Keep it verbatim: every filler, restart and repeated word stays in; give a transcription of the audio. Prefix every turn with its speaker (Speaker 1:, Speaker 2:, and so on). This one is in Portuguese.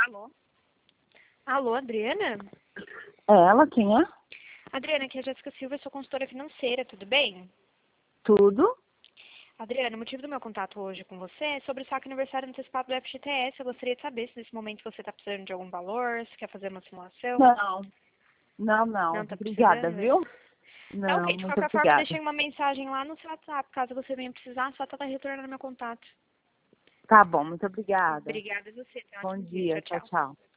Speaker 1: Alô?
Speaker 2: Alô, Adriana?
Speaker 1: É ela, quem é?
Speaker 2: Adriana, aqui é a Jéssica Silva, eu sou consultora financeira, tudo bem?
Speaker 1: Tudo?
Speaker 2: Adriana, o motivo do meu contato hoje com você é sobre o saque aniversário antecipado do F G T S. Eu gostaria de saber se nesse momento você está precisando de algum valor, se quer fazer uma simulação.
Speaker 1: Não, não, não.
Speaker 2: Não está
Speaker 1: Obrigada,
Speaker 2: precisando?
Speaker 1: viu?
Speaker 2: Tá
Speaker 1: Não,
Speaker 2: ok, de
Speaker 1: muito
Speaker 2: qualquer forma, eu
Speaker 1: obrigada.
Speaker 2: deixei uma mensagem lá no seu WhatsApp, caso você venha precisar, só está retornando meu contato.
Speaker 1: Tá bom, muito obrigada.
Speaker 2: Obrigada a você, tenha um
Speaker 1: Bom
Speaker 2: ótimo dia.
Speaker 1: dia,
Speaker 2: Tchau,
Speaker 1: tchau,
Speaker 2: tchau.
Speaker 1: tchau.